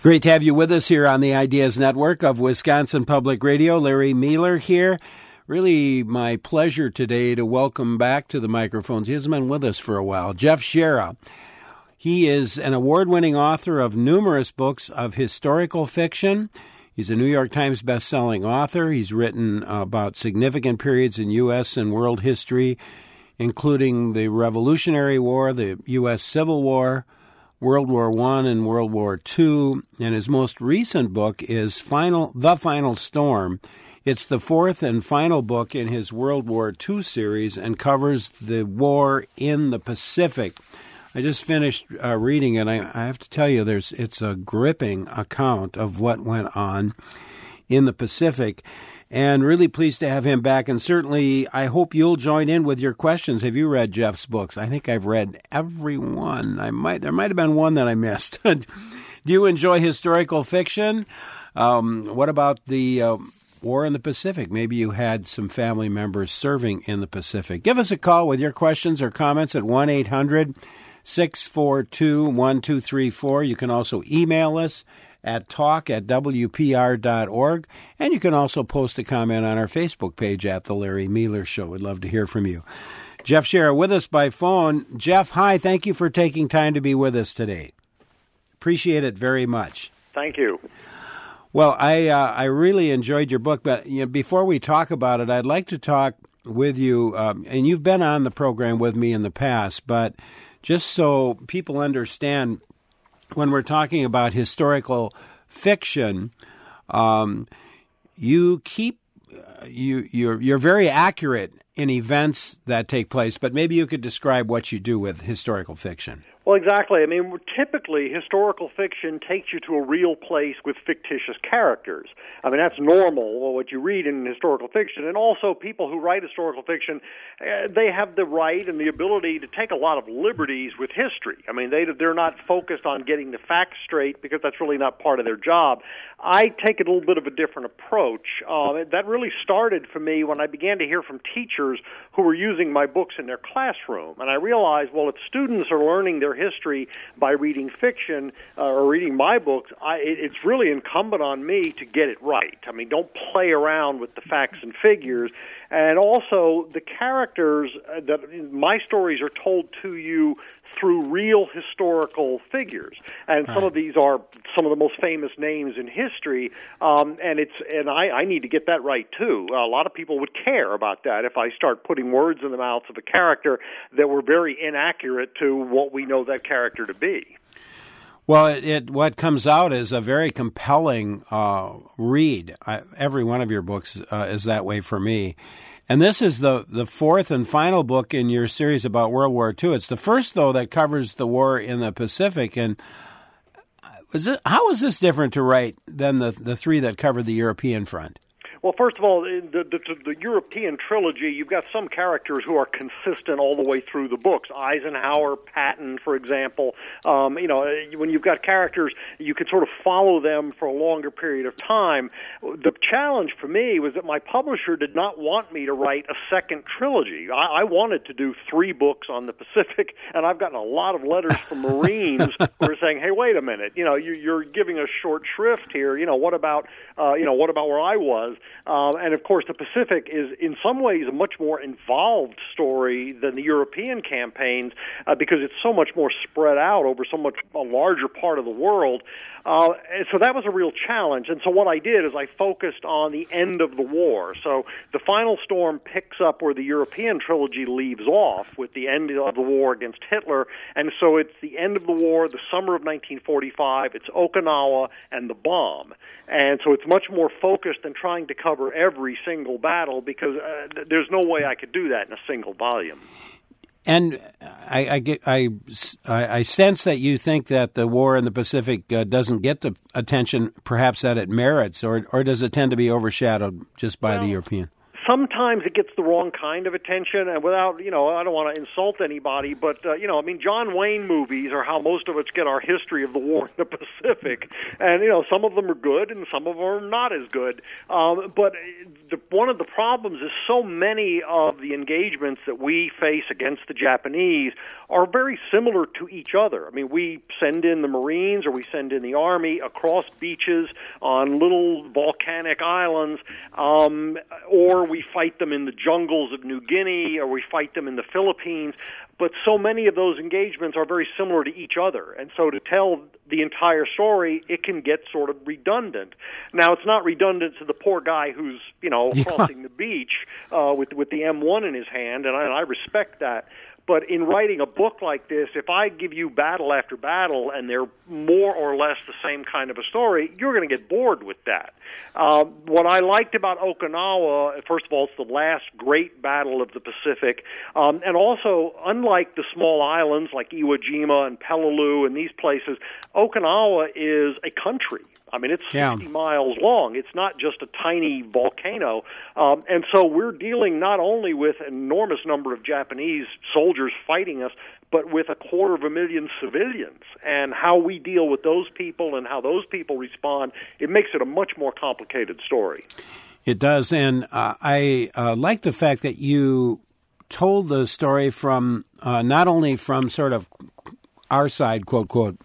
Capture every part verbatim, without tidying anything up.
Great to have you with us here on the Ideas Network of Wisconsin Public Radio. Larry Mueller here. Really my pleasure today to welcome back to the microphones. He hasn't been with us for a while. Jeff Shera. He is an award-winning author of numerous books of historical fiction. He's a New York Times best-selling author. He's written about significant periods in U S and world history, including the Revolutionary War, the U S Civil War, World War One and World War Two, and his most recent book is Final, The Final Storm. It's the fourth and final book in his World War Two series and covers the war in the Pacific. I just finished uh, reading it. I, I have to tell you, there's it's a gripping account of what went on in the Pacific. And really pleased to have him back. And certainly, I hope you'll join in with your questions. Have you read Jeff's books? I think I've read every one. I might there might have been one that I missed. Do you enjoy historical fiction? Um, what about the uh, war in the Pacific? Maybe you had some family members serving in the Pacific. Give us a call with your questions or comments at one eight hundred six four two one two three four. You can also email us at talk at w p r dot org. And you can also post a comment on our Facebook page at The Larry Mueller Show. We'd love to hear from you. Jeff Shera with us by phone. Jeff, hi. Thank you for taking time to be with us today. Appreciate it very much. Thank you. Well, I uh, I really enjoyed your book, but you know, before we talk about it, I'd like to talk with you, um, and you've been on the program with me in the past, but just so people understand, when we're talking about historical fiction, um, you keep you you're you're very accurate in events that take place. But maybe you could describe what you do with historical fiction. Well, exactly. I mean, typically, historical fiction takes you to a real place with fictitious characters. I mean, that's normal, what you read in historical fiction. And also, people who write historical fiction, uh, they have the right and the ability to take a lot of liberties with history. I mean, they, they're not focused on getting the facts straight because that's really not part of their job. I take a little bit of a different approach. Uh, that really started for me when I began to hear from teachers who were using my books in their classroom. And I realized, well, if students are learning their history by reading fiction uh, or reading my books, I, it, it's really incumbent on me to get it right. I mean, don't play around with the facts and figures. And also, the characters uh, that my stories are told to you through real historical figures, and some right. of these are some of the most famous names in history. Um, and it's and I, I need to get that right too. A lot of people would care about that if I start putting words in the mouths of a character that were very inaccurate to what we know that character to be. Well, it, it what comes out is a very compelling uh, read. I, every one of your books uh, is that way for me. And this is the, the fourth and final book in your series about World War Two. It's the first, though, that covers the war in the Pacific. And is it, how is this different to write than the, the three that covered the European front? Well, first of all, the, the, the European trilogy, you've got some characters who are consistent all the way through the books. Eisenhower, Patton, for example. Um, you know, when you've got characters, you can sort of follow them for a longer period of time. The challenge for me was that my publisher did not want me to write a second trilogy. I, I wanted to do three books on the Pacific, and I've gotten a lot of letters from Marines who are saying, hey, wait a minute, you know, you, you're giving us short shrift here. You know, what about, uh, you know, what about where I was? Um, and, of course, the Pacific is in some ways a much more involved story than the European campaigns uh, because it's so much more spread out over so much a larger part of the world. Uh, and so that was a real challenge. And so what I did is I focused on the end of the war. So The Final Storm picks up where the European trilogy leaves off with the end of the war against Hitler. And so it's the end of the war, the summer of nineteen forty-five. It's Okinawa and the bomb. And so it's much more focused than trying to cover every single battle because uh, there's no way I could do that in a single volume. And I, I, get, I, I sense that you think that the war in the Pacific uh, doesn't get the attention perhaps that it merits, or or does it tend to be overshadowed just by well, the European? sometimes it gets the wrong kind of attention, and without, you know, I don't want to insult anybody, but, uh, you know, I mean, John Wayne movies are how most of us get our history of the war in the Pacific, and, you know, some of them are good and some of them are not as good, um, but the, one of the problems is so many of the engagements that we face against the Japanese are very similar to each other. I mean, we send in the Marines or we send in the Army across beaches on little volcanic islands, um, or we fight them in the jungles of New Guinea, or we fight them in the Philippines. But so many of those engagements are very similar to each other. And so to tell the entire story, it can get sort of redundant. Now, it's not redundant to the poor guy who's, you know, yeah. crossing the beach uh, with, with the M one in his hand, and I, and I respect that. But in writing a book like this, if I give you battle after battle and they're more or less the same kind of a story, you're going to get bored with that. Uh, what I liked about Okinawa, first of all, it's the last great battle of the Pacific. Um, and also, unlike the small islands like Iwo Jima and Peleliu and these places, Okinawa is a country. I mean, it's sixty yeah. miles long. It's not just a tiny volcano. Um, and so we're dealing not only with an enormous number of Japanese soldiers fighting us, but with a quarter of a million civilians. And how we deal with those people and how those people respond, it makes it a much more complicated story. It does. And uh, I uh, like the fact that you told the story from uh, not only from sort of our side, quote, quote,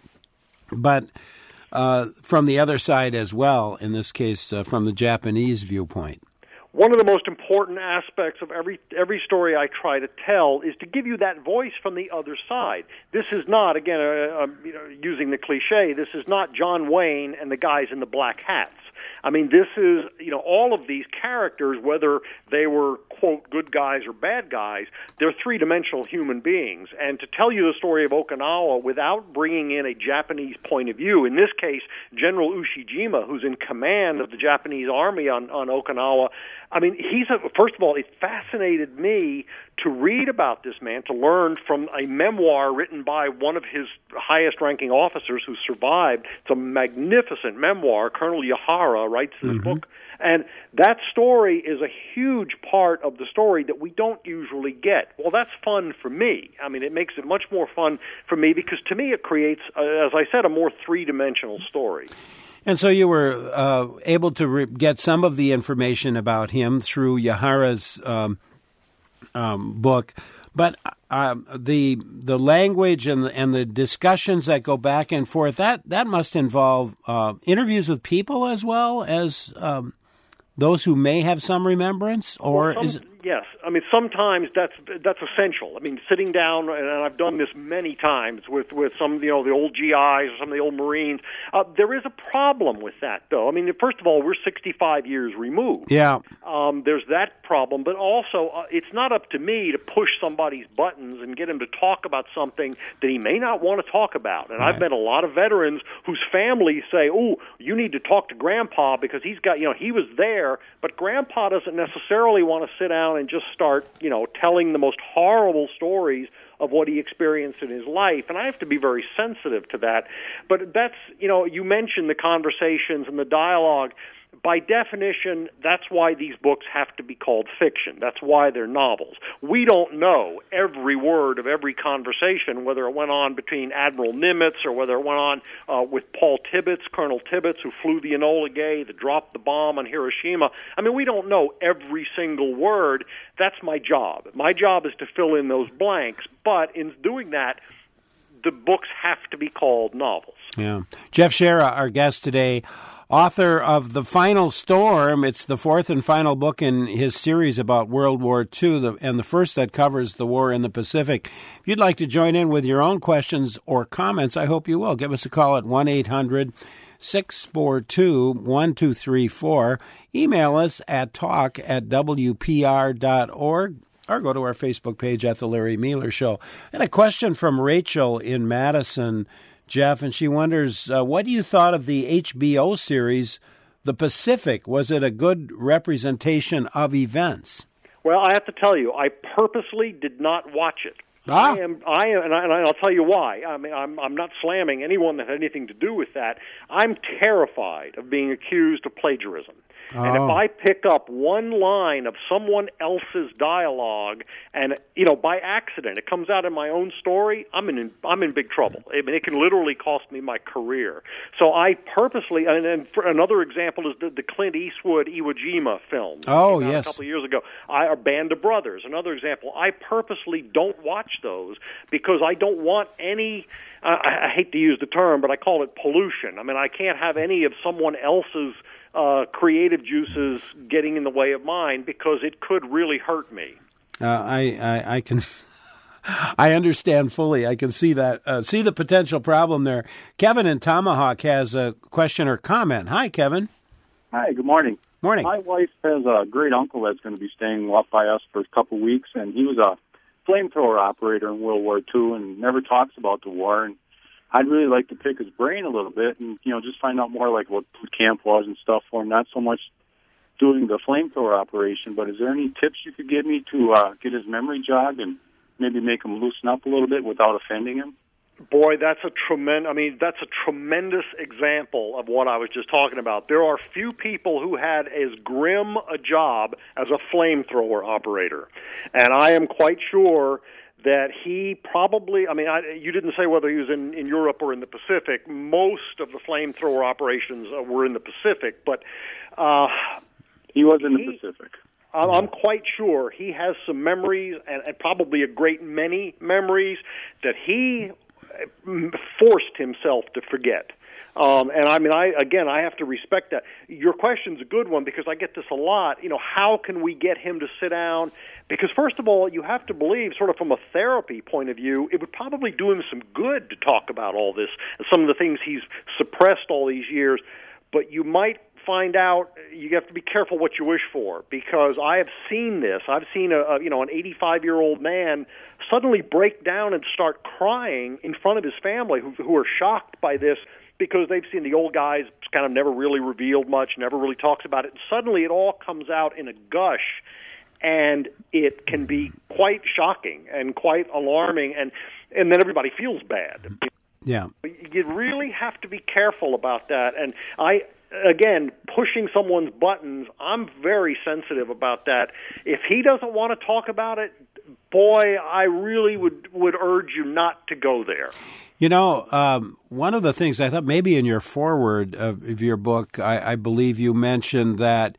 but Uh, from the other side as well, in this case, uh, from the Japanese viewpoint. One of the most important aspects of every every story I try to tell is to give you that voice from the other side. This is not, again, uh, uh, you know, using the cliche, this is not John Wayne and the guys in the black hats. I mean, this is, you know, all of these characters, whether they were, quote, good guys or bad guys, they're three-dimensional human beings. And to tell you the story of Okinawa without bringing in a Japanese point of view, in this case, General Ushijima, who's in command of the Japanese army on, on Okinawa, I mean, he's a, first of all, it fascinated me to read about this man, to learn from a memoir written by one of his highest-ranking officers who survived. It's a magnificent memoir. Colonel Yahara writes this mm-hmm. book. And that story is a huge part of the story that we don't usually get. Well, that's fun for me. I mean, it makes it much more fun for me because, to me, it creates, uh, as I said, a more three-dimensional story. And so you were uh, able to re- get some of the information about him through Yahara's um, um, book, but uh, the the language and the, and the discussions that go back and forth, that, that must involve uh, interviews with people as well as um, those who may have some remembrance, or well, some, is it? Yes. I mean, sometimes that's that's essential. I mean, sitting down, and I've done this many times with, with some, you know, the old G Is or some of the old Marines. Uh, there is a problem with that, though. I mean, first of all, we're sixty-five years removed. Yeah. Um, there's that problem, but also uh, it's not up to me to push somebody's buttons and get him to talk about something that he may not want to talk about. And right. I've met a lot of veterans whose families say, "Oh, you need to talk to Grandpa because he's got, you know, he was there," but Grandpa doesn't necessarily want to sit down and just start, you know, telling the most horrible stories of what he experienced in his life, and I have to be very sensitive to that. But that's, you know, you mentioned the conversations and the dialogue. By definition, that's why these books have to be called fiction. That's why they're novels. We don't know every word of every conversation, whether it went on between Admiral Nimitz or whether it went on uh, with Paul Tibbets, Colonel Tibbets, who flew the Enola Gay, that dropped the bomb on Hiroshima. I mean, we don't know every single word. That's my job. My job is to fill in those blanks, but in doing that, the books have to be called novels. Yeah. Jeff Shaara, our guest today, author of The Final Storm. It's the fourth and final book in his series about World War Two, the, and the first that covers the war in the Pacific. If you'd like to join in with your own questions or comments, I hope you will. Give us a call at one eight hundred six four two one two three four. Email us at talk at w p r dot org. Or go to our Facebook page at The Larry Miller Show. And a question from Rachel in Madison, Jeff, and she wonders, uh, what do you thought of the H B O series, The Pacific? Was it a good representation of events? Well, I have to tell you, I purposely did not watch it. Ah. I am, I am, and, I, and I'll tell you why. I mean, I'm, I'm not slamming anyone that had anything to do with that. I'm terrified of being accused of plagiarism. Oh. And if I pick up one line of someone else's dialogue, and you know, by accident, it comes out in my own story, I'm in I'm in big trouble. I mean, it can literally cost me my career. So I purposely, and, and for another example is the, the Clint Eastwood Iwo Jima film. Oh, came out yes. A couple of years ago. I, a Band of Brothers. Another example. I purposely don't watch those because I don't want any. I, I hate to use the term, but I call it pollution. I mean, I can't have any of someone else's uh, creative juices getting in the way of mine because it could really hurt me. Uh, I, I, I can, I understand fully. I can see that, uh, see the potential problem there. Kevin in Tomahawk has a question or comment. Hi, Kevin. Hi. Good morning. Morning. My wife has a great uncle that's going to be staying up by us for a couple of weeks, and he was a flamethrower operator in World War Two and never talks about the war. And I'd really like to pick his brain a little bit and, you know, just find out more like what boot camp was and stuff for him, not so much doing the flamethrower operation. But is there any tips you could give me to uh, get his memory jogged and maybe make him loosen up a little bit without offending him? Boy, that's a tremendous, I mean, that's a tremendous example of what I was just talking about. There are few people who had as grim a job as a flamethrower operator. And I am quite sure that he probably, I mean, I, you didn't say whether he was in, in Europe or in the Pacific. Most of the flamethrower operations uh, were in the Pacific, but uh, he was in he, the Pacific. I'm quite sure he has some memories, and, and probably a great many memories, that he forced himself to forget. Um, and I mean, I again, I have to respect that. Your question's a good one because I get this a lot. You know, how can we get him to sit down? Because first of all, you have to believe, sort of from a therapy point of view, it would probably do him some good to talk about all this and some of the things he's suppressed all these years. But you might find out, you have to be careful what you wish for, because I have seen this. I've seen a, a you know an eighty-five-year-old man suddenly break down and start crying in front of his family, who, who are shocked by this because they've seen the old guys kind of never really revealed much, never really talks about it. And suddenly it all comes out in a gush, and it can be quite shocking and quite alarming, and and then everybody feels bad. Yeah, you really have to be careful about that. And I. Again, pushing someone's buttons, I'm very sensitive about that. If he doesn't want to talk about it, boy, I really would, would urge you not to go there. You know, um, one of the things I thought maybe in your foreword of, of your book, I, I believe you mentioned that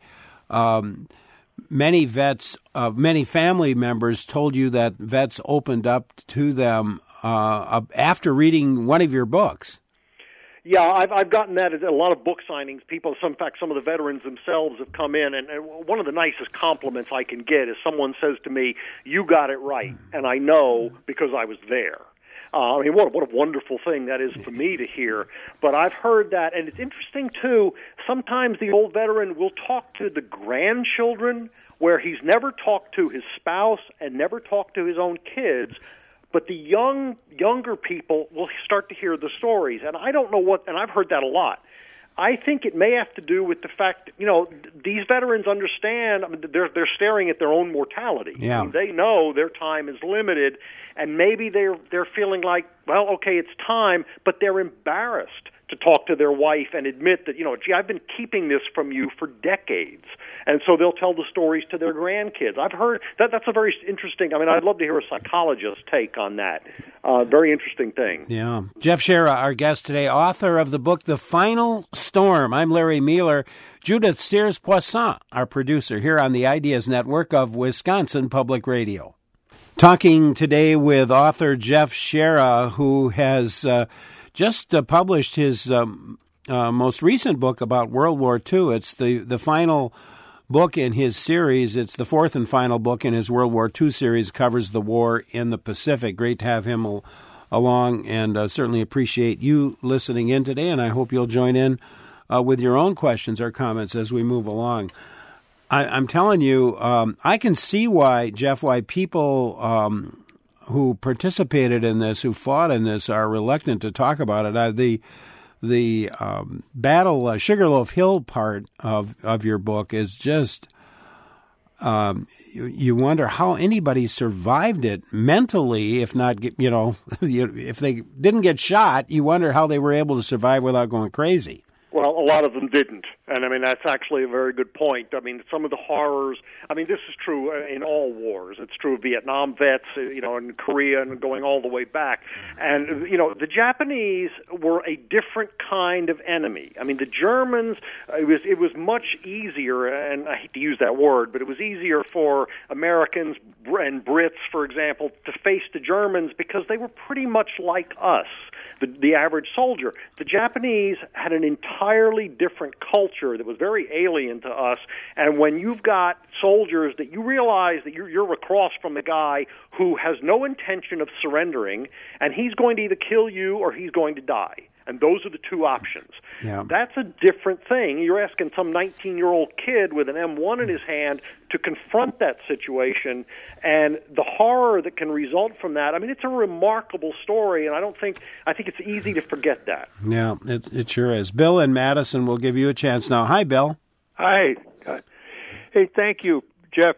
um, many vets, uh, many family members told you that vets opened up to them uh, after reading one of your books. Yeah, I've I've gotten that at a lot of book signings. People, some, in fact, some of the veterans themselves have come in, and, and one of the nicest compliments I can get is someone says to me, "You got it right," and I know because I was there. Uh, I mean, what what a wonderful thing that is for me to hear. But I've heard that, and it's interesting too. Sometimes the old veteran will talk to the grandchildren, where he's never talked to his spouse and never talked to his own kids. But the young, younger people will start to hear the stories. And I don't know what, and I've heard that a lot. I think it may have to do with the fact that, you know, these veterans understand, I mean, they're, they're staring at their own mortality. Yeah. I mean, they know their time is limited, and maybe they're, they're feeling like, well, okay, it's time, but they're embarrassed to talk to their wife and admit that, you know, gee, I've been keeping this from you for decades. And so they'll tell the stories to their grandkids. I've heard that that's a very interesting, I mean, I'd love to hear a psychologist's take on that. Uh, very interesting thing. Yeah. Jeff Shera, our guest today, author of the book, The Final Storm. I'm Larry Mueller. Judith Sears-Poisson, our producer here on the Ideas Network of Wisconsin Public Radio. Talking today with author Jeff Shera, who has uh, just uh, published his um, uh, most recent book about World War Two. It's the, the final book in his series. It's the fourth and final book in his World War Two series, covers the war in the Pacific. Great to have him al- along, and uh, certainly appreciate you listening in today, and I hope you'll join in uh, with your own questions or comments as we move along. I, I'm telling you, um, I can see why, Jeff, why people um, who participated in this, who fought in this, are reluctant to talk about it. Uh, the the um, battle, uh, Sugarloaf Hill part of, of your book is just, um, you, you wonder how anybody survived it mentally, if not, you know, if they didn't get shot, you wonder how they were able to survive without going crazy. Well, a lot of them didn't. And, I mean, that's actually a very good point. I mean, some of the horrors, I mean, this is true in all wars. It's true of Vietnam vets, you know, in Korea and going all the way back. And, you know, the Japanese were a different kind of enemy. I mean, the Germans, it was, it was much easier, and I hate to use that word, but it was easier for Americans and Brits, for example, to face the Germans because they were pretty much like us. The, the average soldier. The Japanese had an entirely different culture that was very alien to us, and when you've got soldiers that you realize that you're, you're across from the guy who has no intention of surrendering, and he's going to either kill you or he's going to die. And those are the two options. Yeah. That's a different thing. You're asking some nineteen-year-old kid with an M one in his hand to confront that situation, and the horror that can result from that. I mean, it's a remarkable story, and I don't think I think it's easy to forget that. Yeah, it, it sure is. Bill in Madison will give you a chance now. Hi, Bill. Hi. Hey, thank you, Jeff.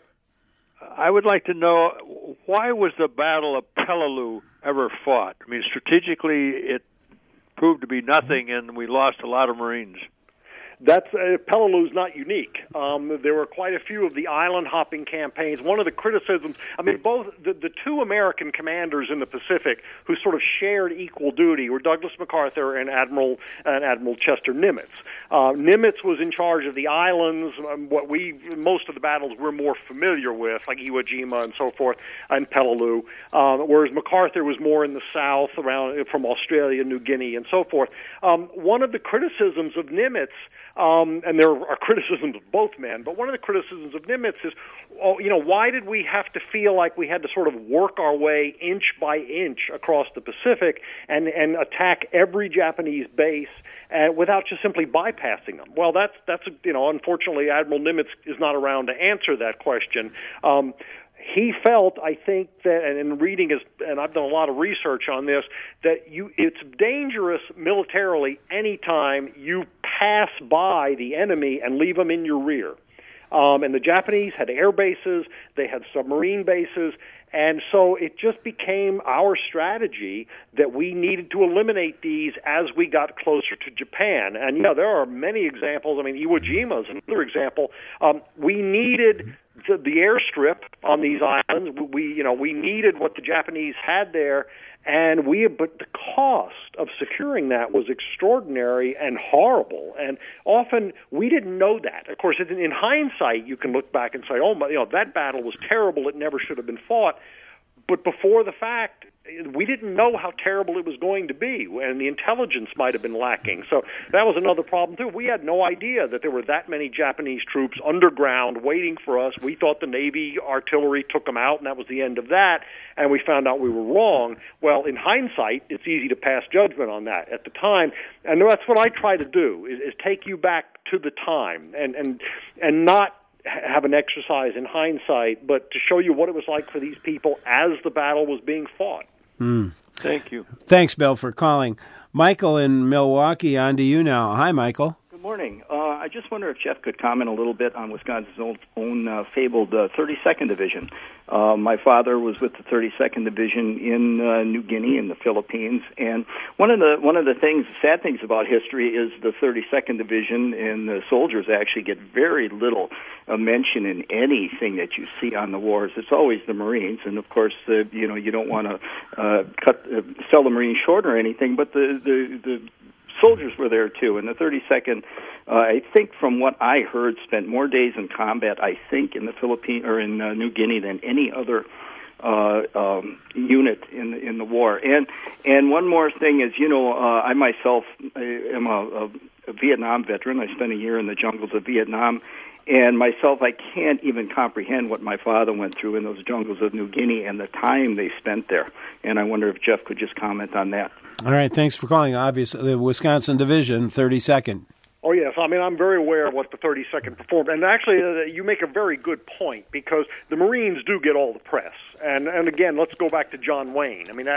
I would like to know, why was the Battle of Peleliu ever fought? I mean, strategically, it proved to be nothing, and we lost a lot of Marines. That's uh, Peleliu's not unique. Um, there were quite a few of the island hopping campaigns. One of the criticisms, I mean, both the, the two American commanders in the Pacific who sort of shared equal duty were Douglas MacArthur and Admiral and Admiral Chester Nimitz. Uh, Nimitz was in charge of the islands, um, what we most of the battles we're more familiar with, like Iwo Jima and so forth, and Peleliu. Um, whereas MacArthur was more in the south, around from Australia, New Guinea, and so forth. Um, one of the criticisms of Nimitz. Um, and there are criticisms of both men, but one of the criticisms of Nimitz is, oh, you know, why did we have to feel like we had to sort of work our way inch by inch across the Pacific and, and attack every Japanese base uh, without just simply bypassing them? Well, that's, that's you know, unfortunately, Admiral Nimitz is not around to answer that question. Um, He felt, I think, that, and in reading, is, and I've done a lot of research on this, that you it's dangerous militarily anytime you pass by the enemy and leave them in your rear. Um, and the Japanese had air bases, they had submarine bases, and so it just became our strategy that we needed to eliminate these as we got closer to Japan. And, you know, there are many examples. I mean, Iwo Jima is another example. Um, we needed the, the airstrip on these islands. We, you know, we needed what the Japanese had there, and we, but the cost of securing that was extraordinary and horrible. And often we didn't know that. Of course, in, in hindsight, you can look back and say, "Oh, my, you know, that battle was terrible. It never should have been fought." But before the fact, we didn't know how terrible it was going to be, and the intelligence might have been lacking. So that was another problem, too. We had no idea that there were that many Japanese troops underground waiting for us. We thought the Navy artillery took them out, and that was the end of that, and we found out we were wrong. Well, in hindsight, it's easy to pass judgment on that. At the time, and that's what I try to do, is, is take you back to the time and, and, and not have an exercise in hindsight, but to show you what it was like for these people as the battle was being fought. Mm. Thank you. Thanks, Bill, for calling. Michael in Milwaukee, on to you now. Hi, Michael. Good morning. Uh, I just wonder if Jeff could comment a little bit on Wisconsin's own, own uh, fabled uh, thirty-second Division. Uh, my father was with the thirty-second Division in uh, New Guinea in the Philippines, and one of the one of the things, sad things about history is the thirty-second Division and the soldiers actually get very little uh, mention in anything that you see on the wars. It's always the Marines, and of course, uh, you know, you don't want to uh, cut uh, sell the Marines short or anything, but the the, the soldiers were there too, and the thirty-second, uh, I think from what I heard, spent more days in combat, I think, in the Philippines or in uh, New Guinea than any other uh, um, unit in the, in the war. And and one more thing is, you know, uh, I myself am a, a, a Vietnam veteran. I spent a year in the jungles of Vietnam. And myself, I can't even comprehend what my father went through in those jungles of New Guinea and the time they spent there. And I wonder if Jeff could just comment on that. All right, thanks for calling. Obviously, the Wisconsin Division, thirty-second. Oh, yes. I mean, I'm very aware of what the thirty-second performed. And actually, uh, you make a very good point, because the Marines do get all the press. And, and again, let's go back to John Wayne. I mean, that, yeah. that's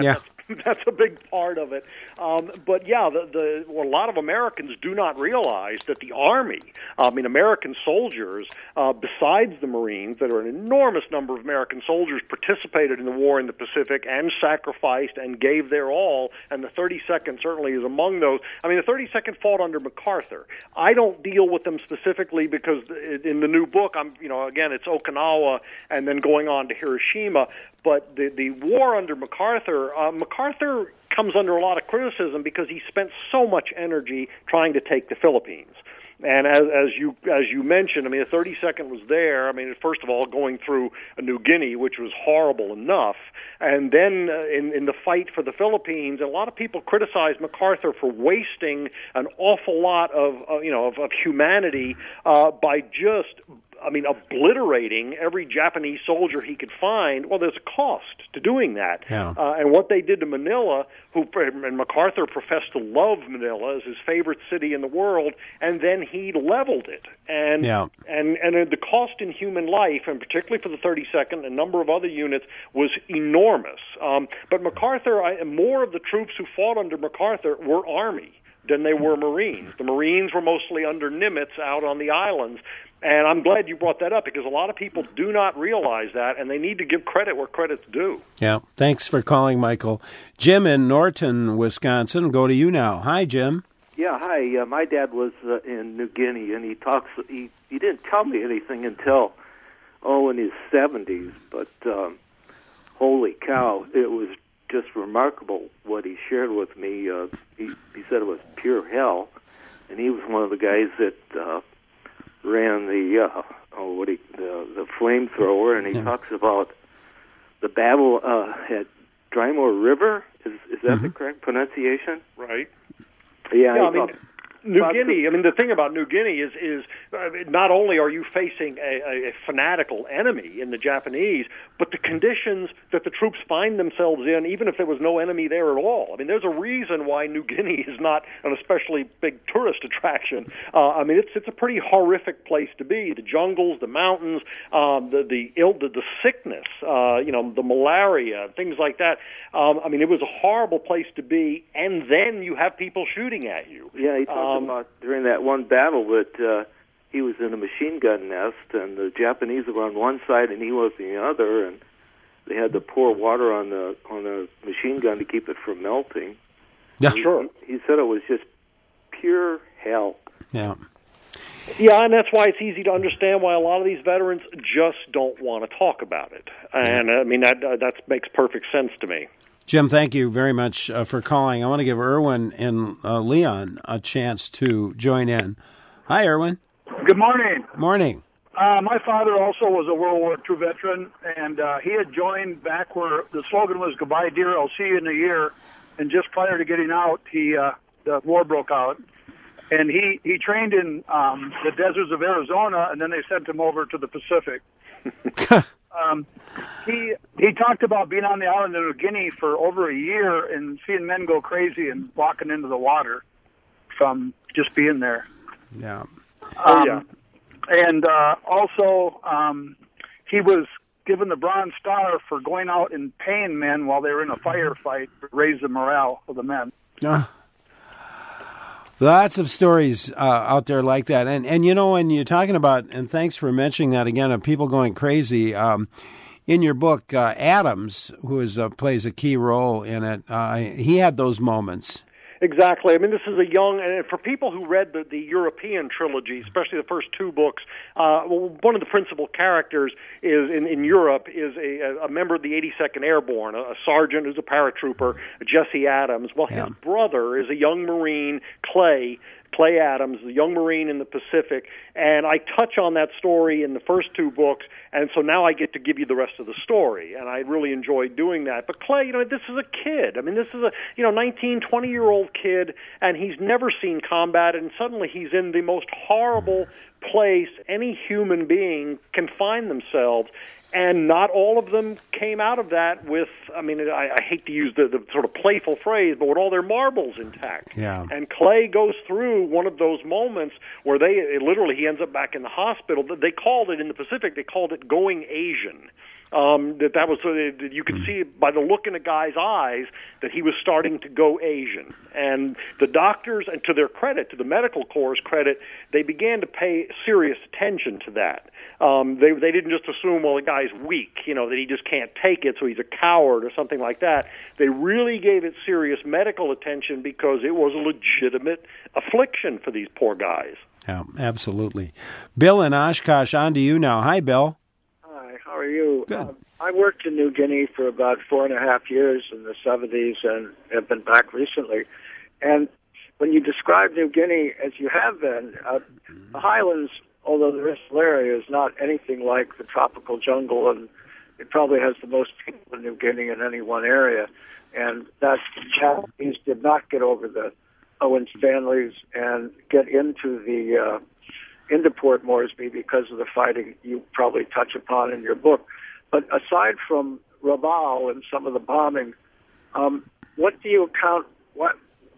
that's a big part of it. Um, but yeah, the, the well, a lot of Americans do not realize that the Army, I mean, American soldiers, uh, besides the Marines, that are an enormous number of American soldiers, participated in the war in the Pacific and sacrificed and gave their all, and the thirty-second certainly is among those. I mean, the thirty-second fought under MacArthur. I don't deal with them specifically because in the new book, I'm, you know, again, it's Okinawa and then going on to Hiroshima. But the the war under MacArthur, uh, MacArthur comes under a lot of criticism because he spent so much energy trying to take the Philippines. And as, as you as you mentioned, I mean, the thirty-second was there. I mean, first of all, going through New Guinea, which was horrible enough, and then uh, in, in the fight for the Philippines, a lot of people criticized MacArthur for wasting an awful lot of uh, you know of, of humanity uh, by just, I mean, obliterating every Japanese soldier he could find. Well, there's a cost to doing that. Yeah. Uh, and what they did to Manila, who and MacArthur professed to love Manila as his favorite city in the world, and then he leveled it. And yeah. and and the cost in human life, and particularly for the thirty-second, a number of other units, was enormous. Um, but MacArthur, I, more of the troops who fought under MacArthur were Army than they were Marines. The Marines were mostly under Nimitz out on the islands. And I'm glad you brought that up because a lot of people do not realize that, and they need to give credit where credit's due. Yeah. Thanks for calling, Michael. Jim in Norton, Wisconsin. Go to you now. Hi, Jim. Yeah, hi. Uh, my dad was uh, in New Guinea, and he talks. He he didn't tell me anything until oh in his seventies. But um, holy cow, it was just remarkable what he shared with me. Uh, he he said it was pure hell, and he was one of the guys that Uh, ran the uh, oh what he the the flamethrower, and he yeah. talks about the battle uh, at Drymore River. Is is that mm-hmm. the correct pronunciation? Right. Yeah. yeah I mean, New Guinea. I mean, the thing about New Guinea is is uh, not only are you facing a, a fanatical enemy in the Japanese, but the conditions that the troops find themselves in, even if there was no enemy there at all. I mean, there's a reason why New Guinea is not an especially big tourist attraction. Uh, I mean, it's it's a pretty horrific place to be. The jungles, the mountains, um, the the ill, the, the sickness, uh, you know, the malaria, things like that. Um, I mean, it was a horrible place to be, and then you have people shooting at you. Yeah, he talked um, about during that one battle that uh, he was in a machine gun nest, and the Japanese were on one side and he was on the other, and they had to pour water on the on the machine gun to keep it from melting. Yeah, he, sure. He, he said it was just pure hell. Yeah. Yeah, and that's why it's easy to understand why a lot of these veterans just don't want to talk about it. And, I mean, that uh, that makes perfect sense to me. Jim, thank you very much uh, for calling. I want to give Erwin and uh, Leon a chance to join in. Hi, Erwin. Good morning. Morning. Uh, my father also was a World War Two veteran, and uh, he had joined back where the slogan was, "Goodbye, dear, I'll see you in a year." And just prior to getting out, he uh, the war broke out. And he, he trained in um, the deserts of Arizona, and then they sent him over to the Pacific. um, he he talked about being on the island of New Guinea for over a year and seeing men go crazy and walking into the water from just being there. Yeah. Oh, yeah. Um, and uh, also, um, he was given the Bronze Star for going out and paying men while they were in a firefight to raise the morale of the men. Uh, lots of stories uh, out there like that. And, and, you know, when you're talking about, and thanks for mentioning that again, of people going crazy, um, in your book, uh, Adams, who is, uh, plays a key role in it, uh, he had those moments. Exactly. I mean, this is a young, and for people who read the, the European trilogy, especially the first two books, uh, well, one of the principal characters is in, in Europe is a, a member of the eighty-second Airborne, a, a sergeant who's a paratrooper, Jesse Adams. Well, his yeah. brother is a young Marine, Clay, Clay Adams, the young Marine in the Pacific, and I touch on that story in the first two books, and so now I get to give you the rest of the story, and I really enjoyed doing that. But Clay, you know, this is a kid. I mean, this is a, you know, nineteen, twenty-year-old kid, and he's never seen combat, and suddenly he's in the most horrible place any human being can find themselves. And not all of them came out of that with, I mean, I, I hate to use the, the sort of playful phrase, but with all their marbles intact. Yeah. And Clay goes through one of those moments where they, literally, he ends up back in the hospital. They called it, in the Pacific, they called it going Asian. Um, that that was uh, you could see by the look in the guy's eyes that he was starting to go Asian. And the doctors, and to their credit, to the medical corps' credit, they began to pay serious attention to that. Um, they they didn't just assume, well, the guy's weak, you know, that he just can't take it, so he's a coward or something like that. They really gave it serious medical attention because it was a legitimate affliction for these poor guys. Yeah, absolutely. Bill in Oshkosh, on to you now. Hi, Bill. Hi, how are you? Good. Um, I worked in New Guinea for about four and a half years in the seventies and have been back recently. And when you describe New Guinea as you have been, uh, the highlands, although the Bristol area is not anything like the tropical jungle, and it probably has the most people in New Guinea in any one area, and that the Japanese did not get over the Owen Stanleys and get into the uh, into Port Moresby because of the fighting you probably touch upon in your book. But aside from Rabaul and some of the bombing, um, what do you account, what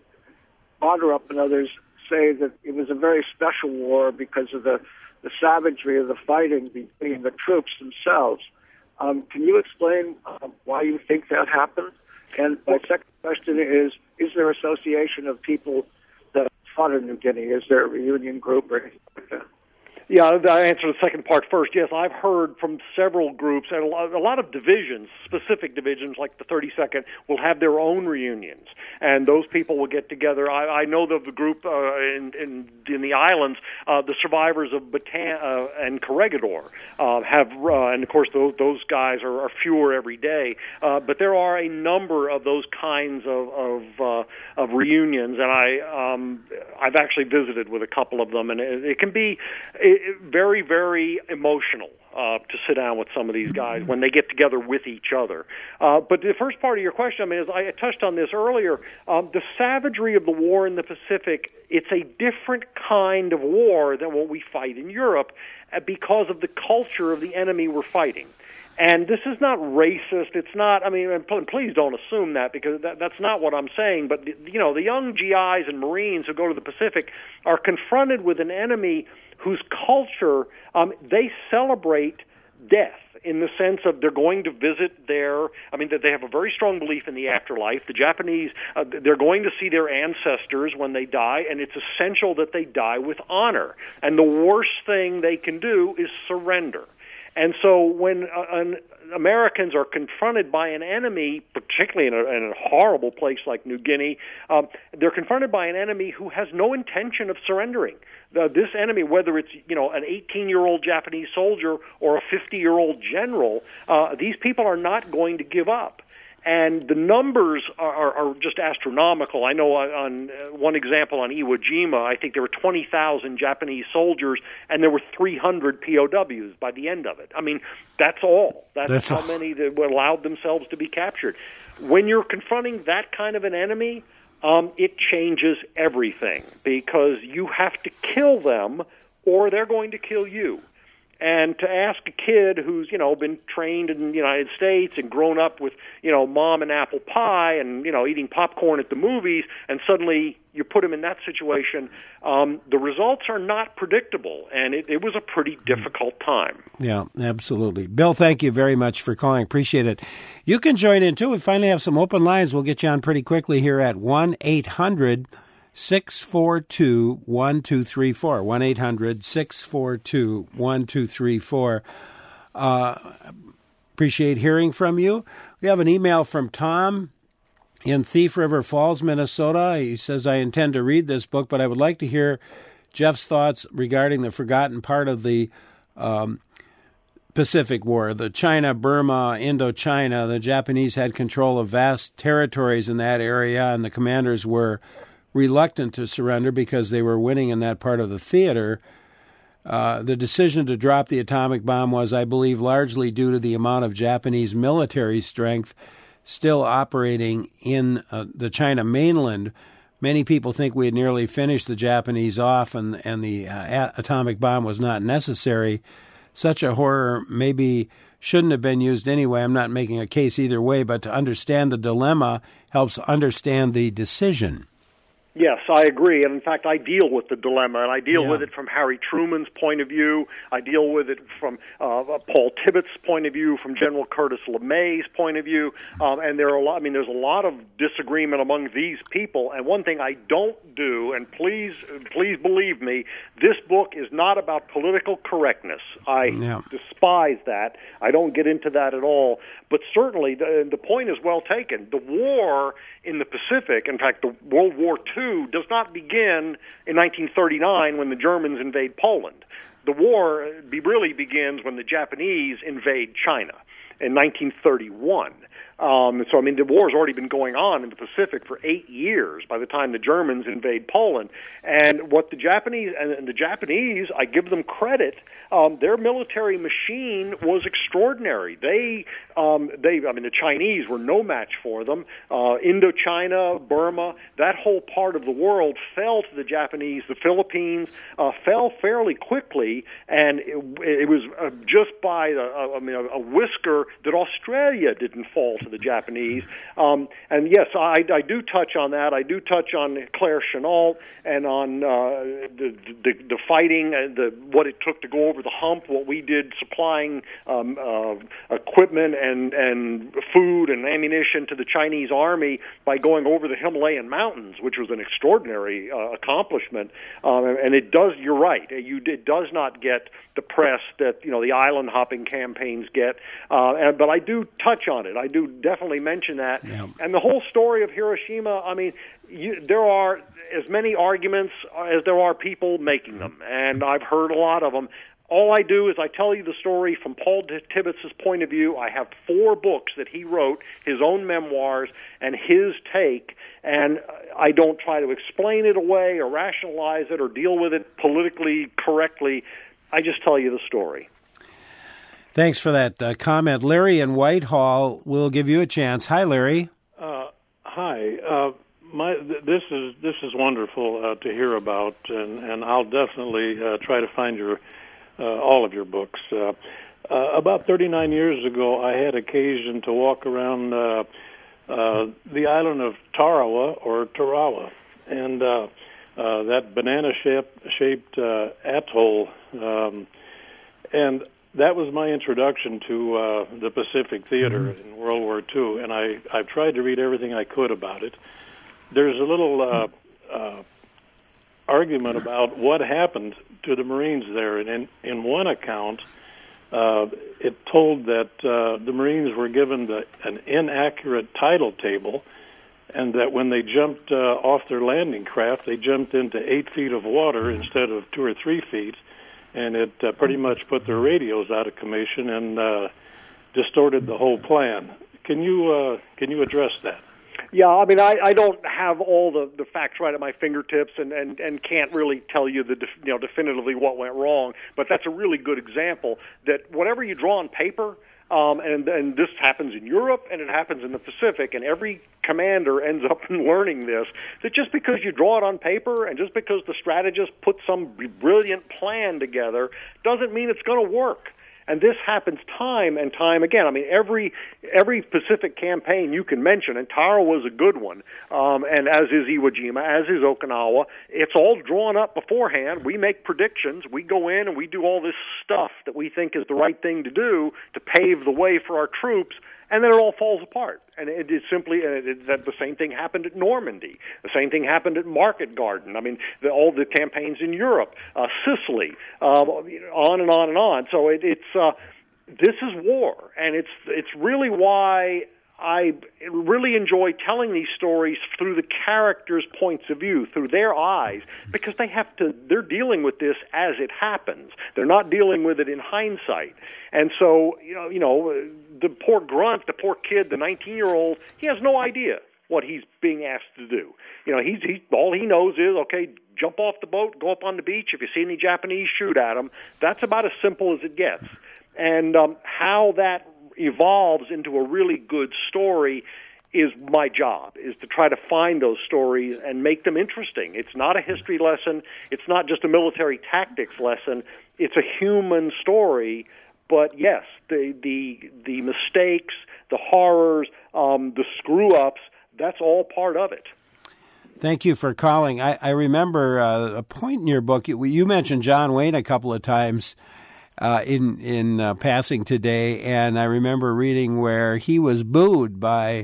Bonderup and others say that it was a very special war because of the, the savagery of the fighting between the troops themselves. Um, can you explain uh, why you think that happened? And my second question is, is there association of people that fought in New Guinea? Is there a reunion group or anything like that? Yeah, I'll answer the second part first. Yes, I've heard from several groups, and a lot, a lot of divisions, specific divisions like the thirty-second, will have their own reunions, and those people will get together. I, I know of the group uh, in, in in the islands, uh, the survivors of Batan uh, and Corregidor uh, have, uh, and of course those, those guys are, are fewer every day, uh, but there are a number of those kinds of of, uh, of reunions, and I um, I've actually visited with a couple of them, and it, it can be. It, very, very emotional uh, to sit down with some of these guys when they get together with each other. Uh, but the first part of your question, I mean, as I touched on this earlier, um, the savagery of the war in the Pacific, it's a different kind of war than what we fight in Europe uh, because of the culture of the enemy we're fighting. And this is not racist. It's not, I mean, and please don't assume that because that, that's not what I'm saying. But, you know, the young G Is and Marines who go to the Pacific are confronted with an enemy whose culture, um, they celebrate death in the sense of they're going to visit their, I mean, they have a very strong belief in the afterlife. The Japanese, uh, they're going to see their ancestors when they die, and it's essential that they die with honor. And the worst thing they can do is surrender. And so when uh, an, Americans are confronted by an enemy, particularly in a, in a horrible place like New Guinea, um, they're confronted by an enemy who has no intention of surrendering. The, this enemy, whether it's you know an eighteen-year-old Japanese soldier or a fifty-year-old general, uh, these people are not going to give up. And the numbers are, are, are just astronomical. I know on, on one example on Iwo Jima, I think there were twenty thousand Japanese soldiers, and there were three hundred P O Ws by the end of it. I mean, that's all. That's, that's how all. many that allowed themselves to be captured. When you're confronting that kind of an enemy, um, it changes everything because you have to kill them or they're going to kill you. And to ask a kid who's, you know, been trained in the United States and grown up with, you know, mom and apple pie and, you know, eating popcorn at the movies, and suddenly you put him in that situation, um, the results are not predictable. And it, it was a pretty difficult time. Yeah, absolutely. Bill, thank you very much for calling. Appreciate it. You can join in, too. We finally have some open lines. We'll get you on pretty quickly here at one eight hundred six four two one two three four. one eight hundred six four two one two three four. Uh, appreciate hearing from you. We have an email from Tom in Thief River Falls, Minnesota. He says, I intend to read this book, but I would like to hear Jeff's thoughts regarding the forgotten part of the um, Pacific War, the China, Burma, Indochina. The Japanese had control of vast territories in that area, and the commanders were reluctant to surrender because they were winning in that part of the theater. Uh, the decision to drop the atomic bomb was, I believe, largely due to the amount of Japanese military strength still operating in uh, the China mainland. Many people think we had nearly finished the Japanese off and, and the uh, atomic bomb was not necessary. Such a horror maybe shouldn't have been used anyway. I'm not making a case either way, but to understand the dilemma helps understand the decision. Yes, I agree. And in fact, I deal with the dilemma, and I deal Yeah. with it from Harry Truman's point of view. I deal with it from uh, Paul Tibbets' point of view, from General Curtis LeMay's point of view. Um, and there are a lot. I mean, there's a lot of disagreement among these people. And one thing I don't do, and please, please believe me, this book is not about political correctness. I Yeah. despise that. I don't get into that at all. But certainly, the, the point is well taken. The war in the Pacific, in fact, the World War Two, does not begin in nineteen thirty-nine when the Germans invade Poland. The war be, really begins when the Japanese invade China in nineteen thirty-one. Um, so, I mean, the war's already been going on in the Pacific for eight years by the time the Germans invade Poland. And what the Japanese, and the Japanese, I give them credit, um, their military machine was extraordinary. They, um, they, I mean, the Chinese were no match for them. Uh, Indochina, Burma, that whole part of the world fell to the Japanese. The Philippines uh, fell fairly quickly, and it, it was uh, just by, a, I mean, a, a whisker that Australia didn't fall to the Japanese. Um, and yes, I, I do touch on that. I do touch on Claire Chennault and on uh, the, the the fighting, and the what it took to go over the hump, what we did supplying um, uh, equipment and, and food and ammunition to the Chinese army by going over the Himalayan mountains, which was an extraordinary uh, accomplishment. Um, and it does, you're right, you, it does not get the press that, you know, the island hopping campaigns get. Uh, and, but I do touch on it. I do definitely mention that. Yeah. And the whole story of Hiroshima, I mean, you, there are as many arguments as there are people making them, and I've heard a lot of them. All I do is I tell you the story from Paul Tibbets' point of view. I have four books that he wrote, his own memoirs, and his take, and I don't try to explain it away or rationalize it or deal with it politically correctly. I just tell you the story. Thanks for that uh, comment. Larry in Whitehall will give you a chance. Hi, Larry. Uh, hi. Uh, my th- this is this is wonderful uh, to hear about, and, and I'll definitely uh, try to find your uh, all of your books. Uh, uh, about thirty-nine years ago, I had occasion to walk around uh, uh, the island of Tarawa or Tarawa, and uh, uh, that banana-shaped uh, atoll, um, and that was my introduction to uh, the Pacific Theater mm-hmm. in World War Two, and I, I've tried to read everything I could about it. There's a little uh, uh, argument about what happened to the Marines there, and in, in one account, uh, it told that uh, the Marines were given the, an inaccurate tidal table, and that when they jumped uh, off their landing craft, they jumped into eight feet of water instead of two or three feet, and it uh, pretty much put their radios out of commission and uh, distorted the whole plan. Can you uh, can you address that? Yeah, I mean, I, I don't have all the, the facts right at my fingertips, and, and, and can't really tell you the def, you know definitively what went wrong. But that's a really good example that whatever you draw on paper, um, and and this happens in Europe and it happens in the Pacific, and every commander ends up learning this, that just because you draw it on paper and just because the strategist put some brilliant plan together doesn't mean it's going to work. And this happens time and time again. I mean, every every Pacific campaign you can mention, and Tarawa was a good one, um, and as is Iwo Jima, as is Okinawa. It's all drawn up beforehand. We make predictions. We go in and we do all this stuff that we think is the right thing to do to pave the way for our troops, and then it all falls apart. And it is simply it, it, that the same thing happened at Normandy. The same thing happened at Market Garden. I mean, the, all the campaigns in Europe, uh, Sicily, uh, on and on and on. So it, it's uh, this is war, and it's it's really why I really enjoy telling these stories through the characters' points of view, through their eyes, because they have to. They're dealing with this as it happens. They're not dealing with it in hindsight. And so, you know, you know, the poor grunt, the poor kid, the nineteen-year-old, he has no idea what he's being asked to do. You know, he's he all he knows is, okay, jump off the boat, go up on the beach. If you see any Japanese, shoot at them. That's about as simple as it gets. And um, how that evolves into a really good story is my job, is to try to find those stories and make them interesting. It's not a history lesson. It's not just a military tactics lesson. It's a human story. But yes, the the the mistakes, the horrors, um, the screw-ups, that's all part of it. Thank you for calling. I, I remember uh, a point in your book, you, you mentioned John Wayne a couple of times uh, in, in uh, passing today, and I remember reading where he was booed by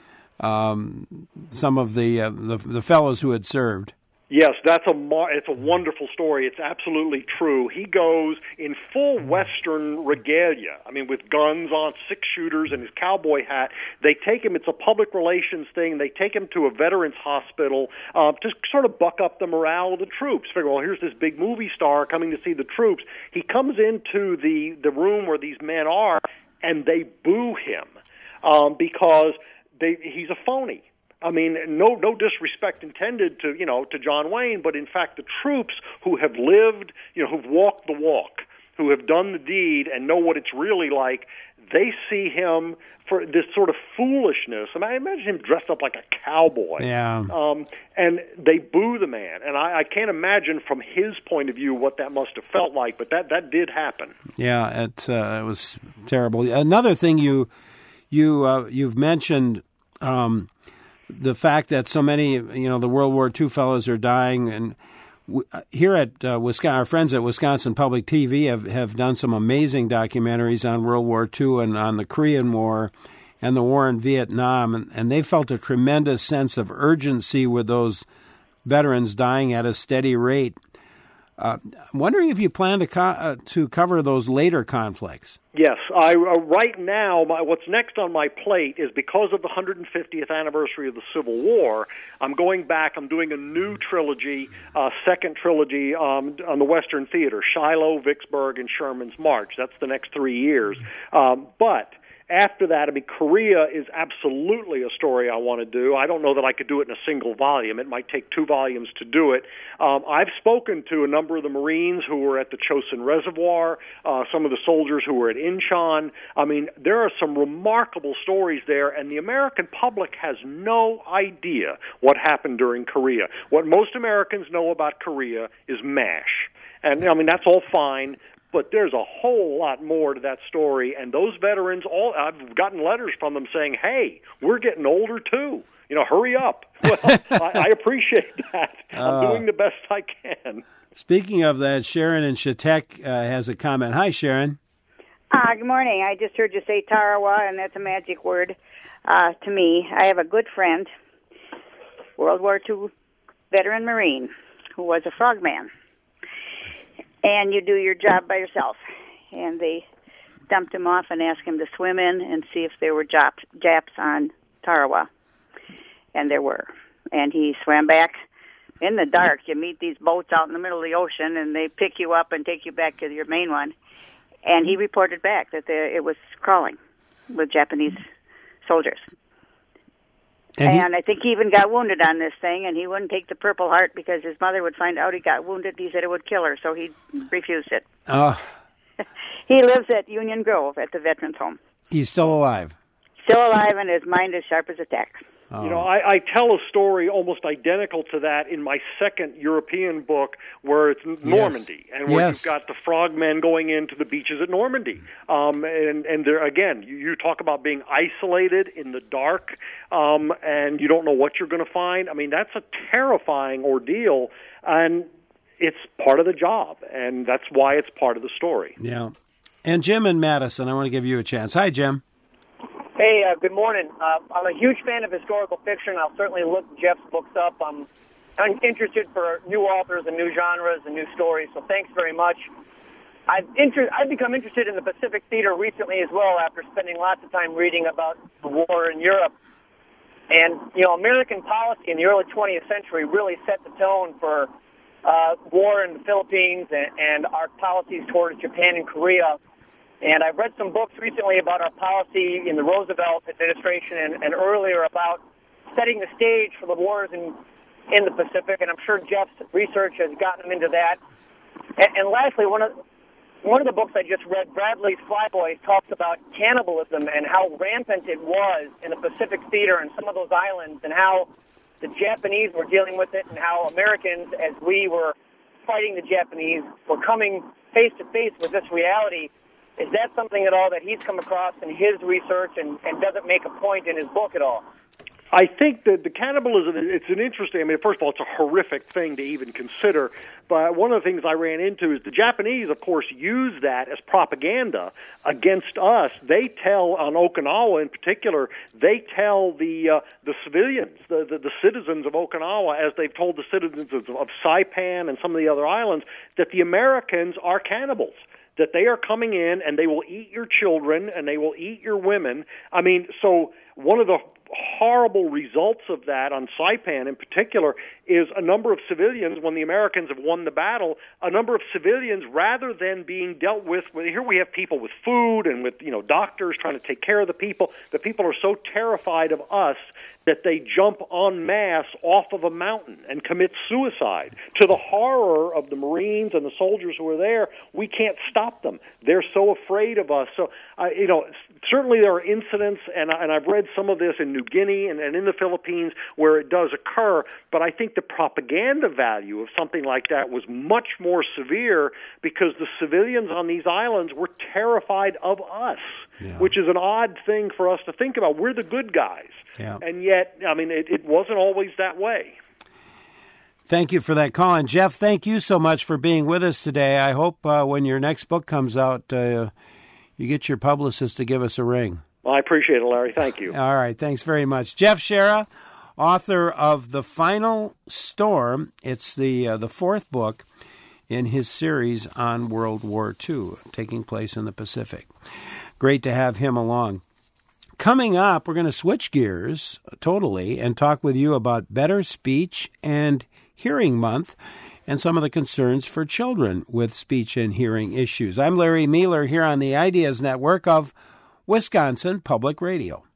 um, some of the, uh, the the fellows who had served. Yes, that's a mar- it's a wonderful story. It's absolutely true. He goes in full Western regalia. I mean, with guns on, six shooters, and his cowboy hat. They take him. It's a public relations thing. They take him to a veterans hospital uh, to sort of buck up the morale of the troops. Figure, well, here's this big movie star coming to see the troops. He comes into the the room where these men are, and they boo him um, because they he's a phony. I mean, no no disrespect intended to, you know, to John Wayne, but in fact the troops who have lived, you know, who've walked the walk, who have done the deed and know what it's really like, they see him for this sort of foolishness. I mean, I imagine him dressed up like a cowboy. Yeah. Um, and they boo the man. And I, I can't imagine from his point of view what that must have felt like, but that, that did happen. Yeah, it, uh, it was terrible. Another thing you, you, uh, you've mentioned... Um, the fact that so many, you know, the World War Two fellows are dying, and w- here at uh, Wisconsin, our friends at Wisconsin Public T V have, have done some amazing documentaries on World War Two and on the Korean War and the war in Vietnam, and, and they felt a tremendous sense of urgency with those veterans dying at a steady rate. Uh, I'm wondering if you plan to co- uh, to cover those later conflicts. Yes, I uh, right now my, what's next on my plate is because of the one hundred fiftieth anniversary of the Civil War. I'm going back. I'm doing a new trilogy, uh, second trilogy um, on the Western Theater: Shiloh, Vicksburg, and Sherman's March. That's the next three years. Um, but after that, I mean, Korea is absolutely a story I want to do. I don't know that I could do it in a single volume. It might take two volumes to do it. Um, I've spoken to a number of the Marines who were at the Chosin Reservoir, uh, some of the soldiers who were at Incheon. I mean, there are some remarkable stories there, and the American public has no idea what happened during Korea. What most Americans know about Korea is MASH. And, I mean, that's all fine. But there's a whole lot more to that story, and those veterans, all I've gotten letters from them saying, hey, we're getting older too. You know, hurry up. Well, I, I appreciate that. I'm uh, doing the best I can. Speaking of that, Sharon in Chautauqua uh, has a comment. Hi, Sharon. Uh, good morning. I just heard you say Tarawa, and that's a magic word uh, to me. I have a good friend, World War Two veteran Marine, who was a frogman. And you do your job by yourself. And they dumped him off and asked him to swim in and see if there were Japs, Japs on Tarawa. And there were. And he swam back in the dark. You meet these boats out in the middle of the ocean, and they pick you up and take you back to your main one. And he reported back that the, it was crawling with Japanese soldiers. And, and he, I think he even got wounded on this thing, and he wouldn't take the Purple Heart because his mother would find out he got wounded. He said it would kill her, so he refused it. Uh, he lives at Union Grove at the Veterans Home. He's still alive? Still alive, and his mind is sharp as a tack. Oh. You know, I, I tell a story almost identical to that in my second European book where it's Normandy, yes. and where yes. you've got the frogmen going into the beaches at Normandy. Um, and and there again, you, you talk about being isolated in the dark, um, and you don't know what you're going to find. I mean, that's a terrifying ordeal, and it's part of the job, and that's why it's part of the story. Yeah. And Jim in Madison, I want to give you a chance. Hi, Jim. Hey, uh, good morning. Uh, I'm a huge fan of historical fiction. I'll certainly look Jeff's books up. I'm, I'm interested for new authors and new genres and new stories, so thanks very much. I've, inter- I've become interested in the Pacific Theater recently as well after spending lots of time reading about the war in Europe. And, you know, American policy in the early twentieth century really set the tone for uh, war in the Philippines and, and our policies towards Japan and Korea. And I've read some books recently about our policy in the Roosevelt administration and, and earlier about setting the stage for the wars in, in the Pacific, and I'm sure Jeff's research has gotten him into that. And, and lastly, one of one of the books I just read, Bradley's Flyboys, talks about cannibalism and how rampant it was in the Pacific Theater and some of those islands, and how the Japanese were dealing with it, and how Americans, as we were fighting the Japanese, were coming face to face with this reality. Is that something at all that he's come across in his research, and, and does it make a point in his book at all? I think that the cannibalism, it's an interesting, I mean, first of all, it's a horrific thing to even consider, but one of the things I ran into is the Japanese, of course, use that as propaganda against us. They tell, on Okinawa in particular, they tell the uh, the civilians, the, the, the citizens of Okinawa, as they've told the citizens of, of Saipan and some of the other islands, that the Americans are cannibals, that they are coming in and they will eat your children and they will eat your women. I mean, so one of the horrible results of that on Saipan in particular is a number of civilians, when the Americans have won the battle, a number of civilians, rather than being dealt with, here we have people with food and with, you know, doctors trying to take care of the people. The people are so terrified of us that they jump en masse off of a mountain and commit suicide. To the horror of the Marines and the soldiers who are there, we can't stop them. They're so afraid of us. So, uh, you know, certainly there are incidents, and, and I've read some of this in New Guinea and, and in the Philippines where it does occur, but I think the propaganda value of something like that was much more severe because the civilians on these islands were terrified of us, yeah. which is an odd thing for us to think about. We're the good guys. Yeah. And yet, I mean, it, it wasn't always that way. Thank you for that call. And Jeff, thank you so much for being with us today. I hope uh, when your next book comes out, uh, you get your publicist to give us a ring. Well, I appreciate it, Larry. Thank you. All right. Thanks very much. Jeff Shaara, author of The Final Storm. It's the uh, the fourth book in his series on World War Two, taking place in the Pacific. Great to have him along. Coming up, we're going to switch gears totally and talk with you about Better Speech and Hearing Month and some of the concerns for children with speech and hearing issues. I'm Larry Mealer here on the Ideas Network of Wisconsin Public Radio.